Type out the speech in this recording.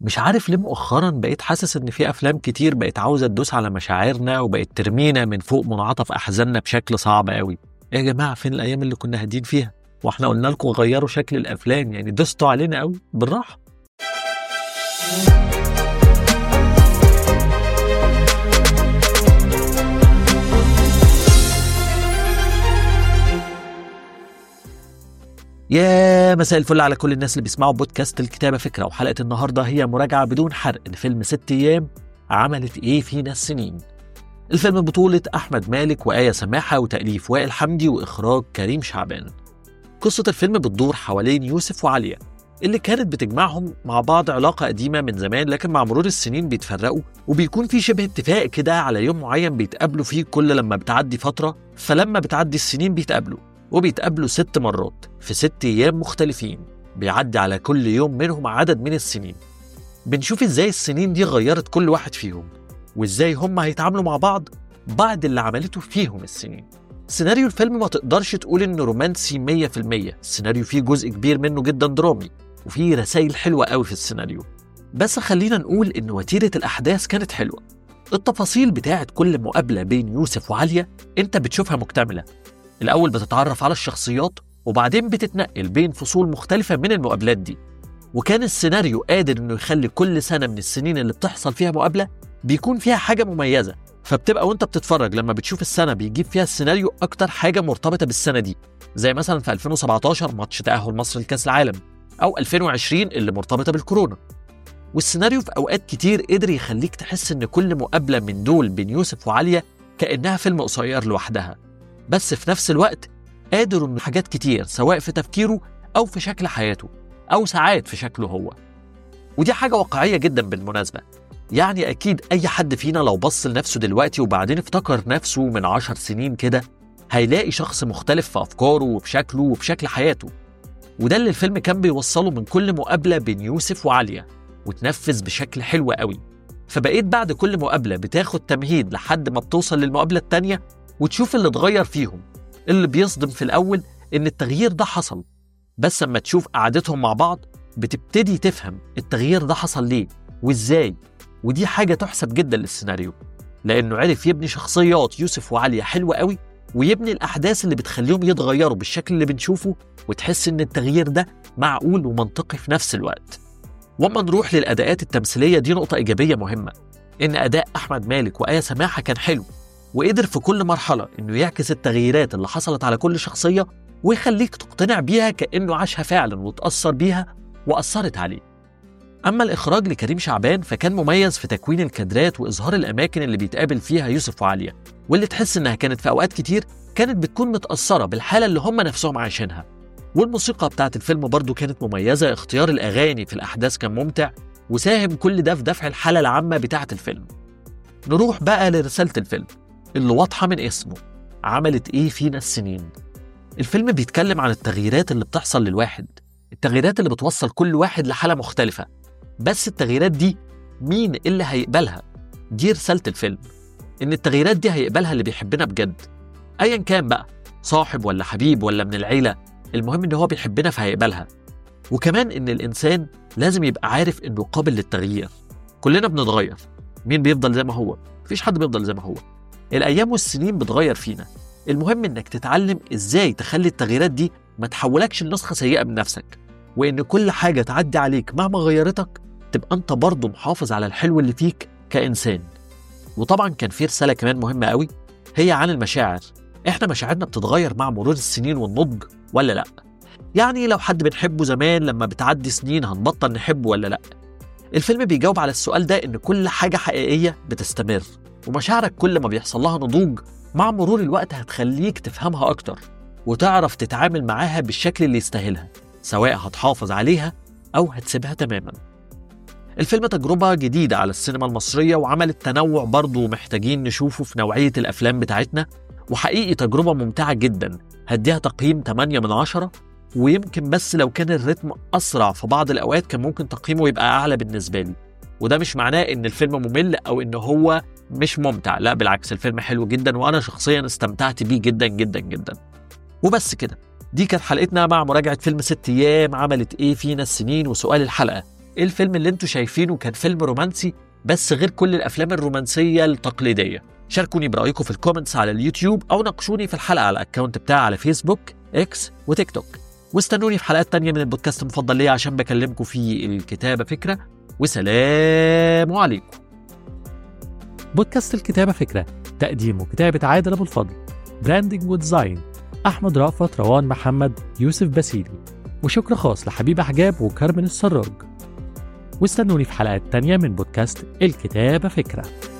مش عارف ليه مؤخرا بقيت حاسس ان في افلام كتير بقت عاوزه تدوس على مشاعرنا وبقت ترمينا من فوق منعطف احزاننا بشكل صعب قوي. يا جماعه فين الايام اللي كنا هادين فيها واحنا قلنا لكم غيروا شكل الافلام؟ يعني دوستوا علينا قوي بالراحه. يا مساء الفل على كل الناس اللي بيسمعوا بودكاست الكتابة فكرة، وحلقة النهاردة هي مراجعة بدون حرق لفيلم 6 أيام عملت إيه فينا السنين. الفيلم بطولة أحمد مالك وآية سماحة وتأليف وائل حمدي وإخراج كريم شعبان. قصة الفيلم بتدور حوالين يوسف وعليا اللي كانت بتجمعهم مع بعض علاقة قديمة من زمان، لكن مع مرور السنين بيتفرقوا وبيكون في شبه اتفاق كده على يوم معين بيتقابلوا فيه كل لما بتعدي فترة، فلما بتعدي السنين بيتقابلوا 6 مرات في 6 أيام مختلفين، بيعدي على كل يوم منهم عدد من السنين. بنشوف ازاي السنين دي غيرت كل واحد فيهم وازاي هم هيتعاملوا مع بعض بعد اللي عملته فيهم السنين. سيناريو الفيلم ما تقدرش تقول انه رومانسي 100%، السيناريو فيه جزء كبير منه جدا درامي وفيه رسائل حلوة قوي في السيناريو، بس خلينا نقول ان وتيرة الأحداث كانت حلوة. التفاصيل بتاعت كل مقابلة بين يوسف وعليا انت بتشوفها مكتملة. الأول بتتعرف على الشخصيات وبعدين بتتنقل بين فصول مختلفة من المقابلات دي، وكان السيناريو قادر إنه يخلي كل سنة من السنين اللي بتحصل فيها مقابلة بيكون فيها حاجة مميزة، فبتبقى وانت بتتفرج لما بتشوف السنة بيجيب فيها السيناريو أكتر حاجة مرتبطة بالسنة دي، زي مثلا في 2017 ماتش تأهل مصر لكأس العالم، أو 2020 اللي مرتبطة بالكورونا. والسيناريو في أوقات كتير قدر يخليك تحس إن كل مقابلة من دول بين يوسف وعليا كأنها فيلم قصير لوحدها، بس في نفس الوقت قادر إنه حاجات كتير سواء في تفكيره أو في شكل حياته أو ساعات في شكله هو. ودي حاجة واقعية جدا بالمناسبة، يعني أكيد أي حد فينا لو بص لنفسه دلوقتي وبعدين افتكر نفسه من 10 سنين كده هيلاقي شخص مختلف في أفكاره وبشكله وبشكل حياته. وده اللي الفيلم كان بيوصله من كل مقابلة بين يوسف وعليا، وتنفذ بشكل حلو قوي. فبقيت بعد كل مقابلة بتاخد تمهيد لحد ما بتوصل للمقابلة التانية وتشوف اللي اتغير فيهم. اللي بيصدم في الأول إن التغيير ده حصل، بس لما تشوف قعدتهم مع بعض بتبتدي تفهم التغيير ده حصل ليه وإزاي. ودي حاجة تحسب جدا للسيناريو، لأنه عرف يبني شخصيات يوسف وعليا حلوة قوي، ويبني الأحداث اللي بتخليهم يتغيروا بالشكل اللي بنشوفه، وتحس إن التغيير ده معقول ومنطقي في نفس الوقت. وما نروح للأداءات التمثيلية، دي نقطة إيجابية مهمة، إن أداء أحمد مالك وآية سماحة كان حلو، وقدر في كل مرحلة إنه يعكس التغييرات اللي حصلت على كل شخصية ويخليك تقتنع بيها كأنه عاشها فعلا وتأثر بيها وأثرت عليه. أما الإخراج لكريم شعبان فكان مميز في تكوين الكادرات وإظهار الأماكن اللي بيتقابل فيها يوسف وعليا، واللي تحس إنها كانت في أوقات كتير كانت بتكون متأثرة بالحالة اللي هم نفسهم عايشينها. والموسيقى بتاعت الفيلم برضو كانت مميزة، اختيار الأغاني في الأحداث كان ممتع وساهم كل ده في دفع الحالة العامة بتاعت الفيلم. نروح بقى لرسالة الفيلم اللي واضحة من اسمه، عملت إيه فينا السنين. الفيلم بيتكلم عن التغييرات اللي بتحصل للواحد، التغييرات اللي بتوصل كل واحد لحالة مختلفة، بس التغييرات دي مين اللي هيقبلها؟ دي رسالة الفيلم، إن التغييرات دي هيقبلها اللي بيحبنا بجد، أيا كان بقى صاحب ولا حبيب ولا من العيلة، المهم إن هو بيحبنا فهيقبلها. وكمان إن الإنسان لازم يبقى عارف إنه قابل للتغيير. كلنا بنتغير، مين بيفضل زي ما هو؟ مفيش حد بيفضل زي ما هو، الأيام والسنين بتغير فينا. المهم إنك تتعلم إزاي تخلي التغييرات دي ما تحولكش لنسخة سيئة من نفسك، وإن كل حاجة تعدي عليك مهما غيرتك تبقى أنت برضو محافظ على الحلو اللي فيك كإنسان. وطبعا كان في رسالة كمان مهمة قوي، هي عن المشاعر. إحنا مشاعرنا بتتغير مع مرور السنين والنضج ولا لأ؟ يعني لو حد بنحبه زمان لما بتعدي سنين هنبطل نحبه ولا لأ؟ الفيلم بيجاوب على السؤال ده، إن كل حاجة حقيقية بتستمر، ومشاعرك كل ما بيحصل لها نضوج مع مرور الوقت هتخليك تفهمها أكتر وتعرف تتعامل معاها بالشكل اللي يستاهلها، سواء هتحافظ عليها أو هتسيبها تماما. الفيلم تجربة جديدة على السينما المصرية وعملت تنوع برضو محتاجين نشوفه في نوعية الأفلام بتاعتنا، وحقيقي تجربة ممتعة جدا. هديها تقييم 8/10، ويمكن بس لو كان الريتم أسرع في بعض الأوقات كان ممكن تقييمه يبقى أعلى بالنسبة لي. وده مش معناه إن الفيلم ممل أو إن هو مش ممتع، لا بالعكس، الفيلم حلو جدا وأنا شخصيا استمتعت بيه جدا جدا جدا. وبس كده، دي كانت حلقتنا مع مراجعة فيلم 6 أيام عملت إيه فينا السنين. وسؤال الحلقة، إيه الفيلم اللي انتوا شايفينه كان فيلم رومانسي بس غير كل الأفلام الرومانسية التقليدية؟ شاركوني برأيكم في الكومنتس على اليوتيوب أو ناقشوني في الحلقة على الأكاونت بتاعي على فيسبوك، إكس وتيك توك. واستنوني في حلقات تانية من البودكاست المفضل ليا عشان بكلمكم في الكتابة فكرة. وسلام عليكم. بودكاست الكتابة فكرة، تقديم وكتابة عادل أبو الفضل، براندنج وديزاين أحمد رأفت، روان محمد، يوسف باسيلي، وشكر خاص لحبيب حجاب وكارمن السراج. واستنوني في حلقات تانية من بودكاست الكتابة فكرة.